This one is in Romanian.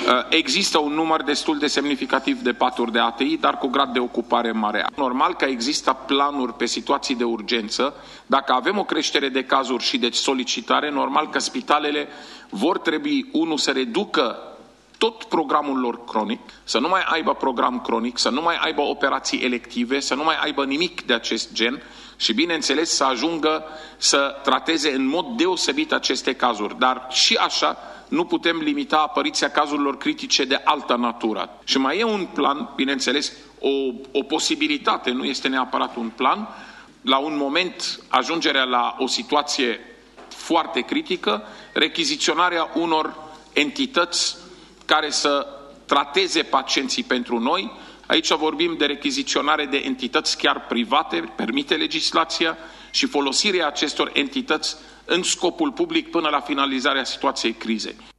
Există un număr destul de semnificativ de paturi de ATI, dar cu grad de ocupare mare. Normal că există planuri pe situații de urgență. Dacă avem o creștere de cazuri și de solicitare, normal că spitalele vor trebui, să reducă tot programul lor cronic, să nu mai aibă program cronic, să nu mai aibă operații elective, să nu mai aibă nimic de acest gen și, bineînțeles, să ajungă să trateze în mod deosebit aceste cazuri. Dar și așa nu putem limita apariția cazurilor critice de altă natură. Și mai e un plan, bineînțeles, o posibilitate, nu este neapărat un plan, la un moment ajungerea la o situație foarte critică, rechiziționarea unor entități care să trateze pacienții pentru noi. Aici vorbim de rechiziționare de entități chiar private, permite legislația, și folosirea acestor entități în scopul public până la finalizarea situației crizei.